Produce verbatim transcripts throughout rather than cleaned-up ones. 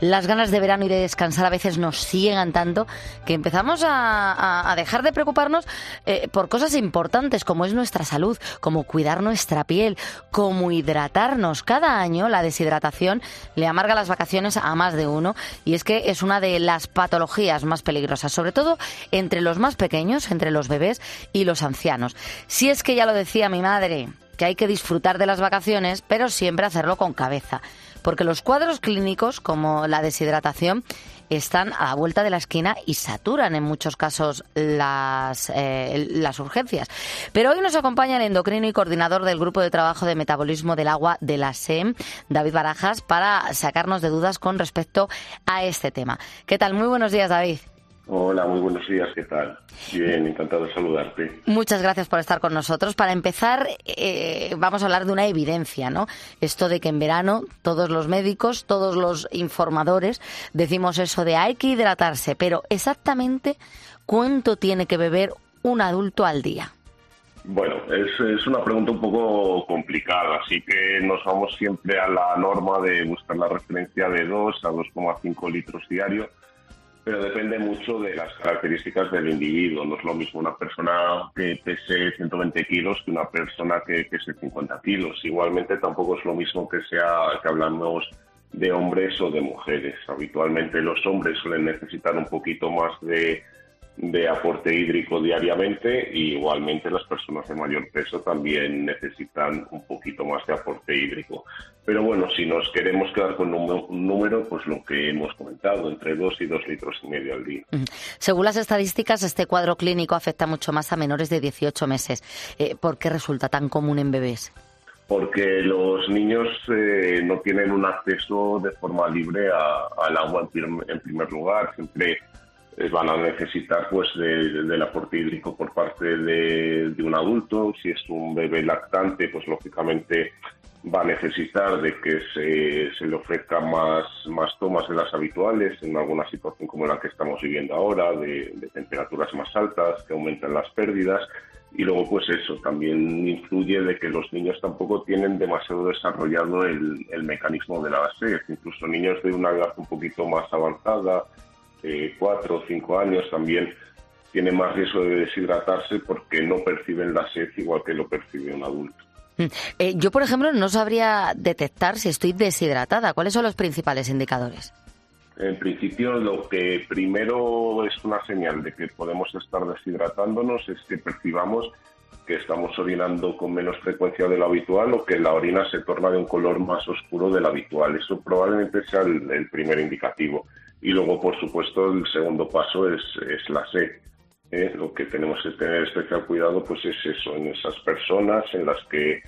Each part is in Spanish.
Las ganas de verano y de descansar a veces nos ciegan tanto que empezamos a, a, a dejar de preocuparnos eh, por cosas importantes como es nuestra salud, como cuidar nuestra piel, como hidratarnos. Cada año la deshidratación le amarga las vacaciones a más de uno y es que es una de las patologías más peligrosas, sobre todo entre los más pequeños, entre los bebés y los ancianos. Si es que ya lo decía mi madre, que hay que disfrutar de las vacaciones, pero siempre hacerlo con cabeza. Porque los cuadros clínicos, como la deshidratación, están a la vuelta de la esquina y saturan en muchos casos las, eh, las urgencias. Pero hoy nos acompaña el endocrino y coordinador del Grupo de Trabajo de Metabolismo del Agua de la S E M, David Barajas, para sacarnos de dudas con respecto a este tema. ¿Qué tal? Muy buenos días, David. Hola, muy buenos días, ¿qué tal? Bien, encantado de saludarte. Muchas gracias por estar con nosotros. Para empezar, eh, vamos a hablar de una evidencia, ¿no? Esto de que en verano todos los médicos, todos los informadores decimos eso de hay que hidratarse, pero exactamente ¿cuánto tiene que beber un adulto al día? Bueno, es, es una pregunta un poco complicada, así que nos vamos siempre a la norma de buscar la referencia de dos a dos coma cinco litros diarios. Pero depende mucho de las características del individuo. No es lo mismo una persona que pese ciento veinte kilos que una persona que pese cincuenta kilos. Igualmente tampoco es lo mismo que sea que hablamos de hombres o de mujeres. Habitualmente los hombres suelen necesitar un poquito más de, de aporte hídrico diariamente y igualmente las personas de mayor peso también necesitan un poquito más de aporte hídrico. Pero bueno, si nos queremos quedar con un número, pues lo que hemos comentado, entre dos y dos litros y medio al día. Según las estadísticas, este cuadro clínico afecta mucho más a menores de dieciocho meses. Eh, ¿Por qué resulta tan común en bebés? Porque los niños eh, no tienen un acceso de forma libre a, al agua en, en primer lugar. Siempre eh, van a necesitar pues de, del aporte hídrico por parte de, de un adulto. Si es un bebé lactante, pues lógicamente va a necesitar de que se, se le ofrezca más, más tomas de las habituales en alguna situación como la que estamos viviendo ahora, de, de temperaturas más altas, que aumentan las pérdidas. Y luego, pues eso, también influye de que los niños tampoco tienen demasiado desarrollado el, el mecanismo de la sed. Incluso niños de una edad un poquito más avanzada, eh, cuatro o cinco años, también tienen más riesgo de deshidratarse porque no perciben la sed igual que lo percibe un adulto. Eh, yo, por ejemplo, no sabría detectar si estoy deshidratada. ¿Cuáles son los principales indicadores? En principio, lo que primero es una señal de que podemos estar deshidratándonos es que percibamos que estamos orinando con menos frecuencia de lo habitual o que la orina se torna de un color más oscuro del habitual. Eso probablemente sea el, el primer indicativo. Y luego, por supuesto, el segundo paso es, es la sed. Eh, lo que tenemos que tener especial cuidado pues es eso, en esas personas en las que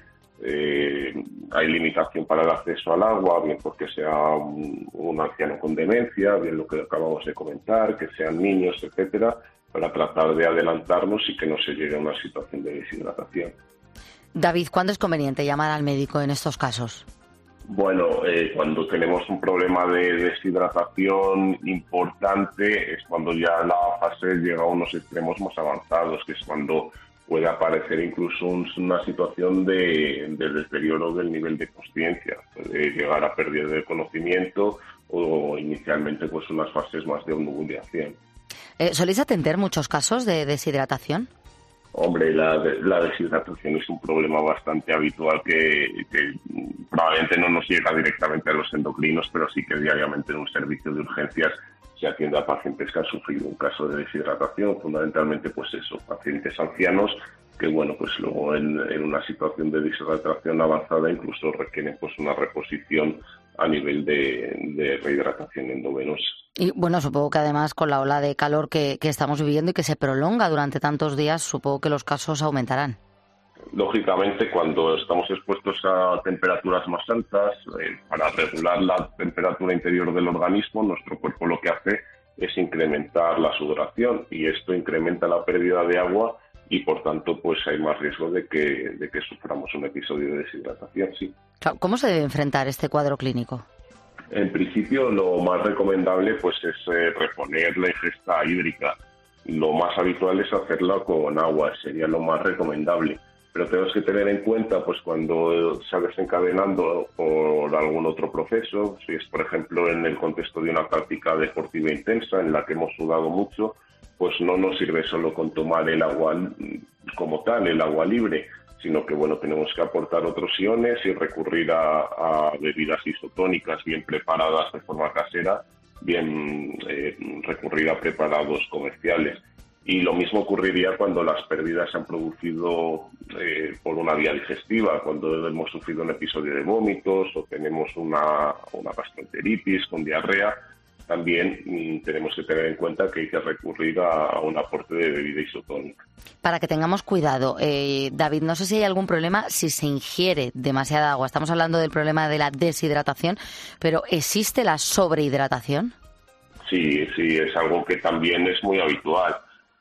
eh, hay limitación para el acceso al agua, bien porque sea un, un anciano con demencia, bien lo que acabamos de comentar, que sean niños, etcétera, para tratar de adelantarnos y que no se llegue a una situación de deshidratación. David, ¿cuándo es conveniente llamar al médico en estos casos? Bueno, eh, cuando tenemos un problema de deshidratación importante es cuando ya la fase llega a unos extremos más avanzados, que es cuando puede aparecer incluso un, una situación de, de deterioro del nivel de consciencia. Puede llegar a pérdida de conocimiento o inicialmente pues unas fases más de obnubilación. Eh, ¿Soléis atender muchos casos de deshidratación? Hombre, la, la deshidratación es un problema bastante habitual que, que probablemente no nos llega directamente a los endocrinos, pero sí que diariamente en un servicio de urgencias se atiende a pacientes que han sufrido un caso de deshidratación, fundamentalmente pues eso, pacientes ancianos que bueno, pues luego en, en una situación de deshidratación avanzada incluso requieren pues una reposición a nivel de, de rehidratación endovenosa. Y bueno, supongo que además con la ola de calor que, que estamos viviendo y que se prolonga durante tantos días, supongo que los casos aumentarán. Lógicamente, cuando estamos expuestos a temperaturas más altas, eh, para regular la temperatura interior del organismo, nuestro cuerpo lo que hace es incrementar la sudoración y esto incrementa la pérdida de agua y, por tanto, pues hay más riesgo de que, de que suframos un episodio de deshidratación, sí. ¿Cómo se debe enfrentar este cuadro clínico? En principio, lo más recomendable pues es eh, reponer la ingesta hídrica. Lo más habitual es hacerla con agua, sería lo más recomendable. pero tenemos que tener en cuenta pues cuando se ha desencadenando por algún otro proceso, si es por ejemplo en el contexto de una práctica deportiva intensa en la que hemos sudado mucho, pues no nos sirve solo con tomar el agua como tal, el agua libre, sino que bueno, tenemos que aportar otros iones y recurrir a, a bebidas isotónicas bien preparadas de forma casera, bien eh, recurrir a preparados comerciales. Y lo mismo ocurriría cuando las pérdidas se han producido eh, por una vía digestiva, cuando hemos sufrido un episodio de vómitos o tenemos una, una gastroenteritis con diarrea. También mm, tenemos que tener en cuenta que hay que recurrir a, a un aporte de bebida isotónica. Para que tengamos cuidado, eh, David, no sé si hay algún problema si se ingiere demasiada agua. Estamos hablando del problema de la deshidratación, pero ¿existe la sobrehidratación? Sí, sí, es algo que también es muy habitual.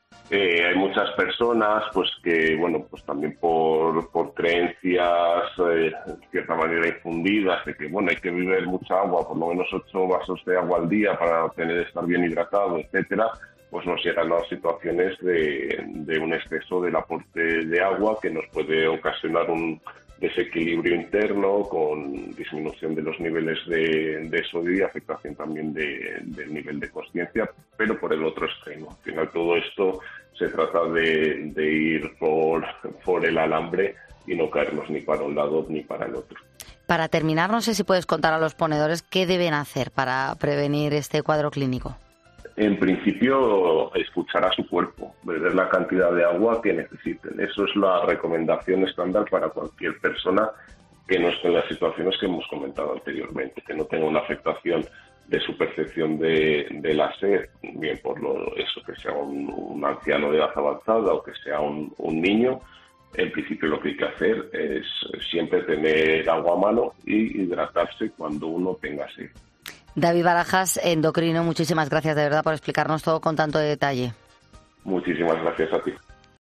Eh, hay muchas personas pues que, bueno, pues también por, por creencias eh, de cierta manera infundidas de que, bueno, hay que beber mucha agua, por lo menos ocho vasos de agua al día para tener estar bien hidratado, etcétera, pues nos llegan a situaciones de, de un exceso del aporte de agua que nos puede ocasionar un desequilibrio interno con disminución de los niveles de, de sodio y afectación también de, del nivel de consciencia, pero por el otro extremo. Al final todo esto se trata de, de ir por, por el alambre y no caernos ni para un lado ni para el otro. Para terminar, no sé si puedes contar a los ponedores qué deben hacer para prevenir este cuadro clínico. En principio, escuchar a su cuerpo, beber la cantidad de agua que necesiten. Eso es la recomendación estándar para cualquier persona que no esté en las situaciones que hemos comentado anteriormente, que no tenga una afectación de su percepción de, de la sed, bien por lo, eso, que sea un, un anciano de edad avanzada o que sea un, un niño. En principio lo que hay que hacer es siempre tener agua a mano y hidratarse cuando uno tenga sed. David Barajas, endocrino, muchísimas gracias de verdad por explicarnos todo con tanto detalle. Muchísimas gracias a ti.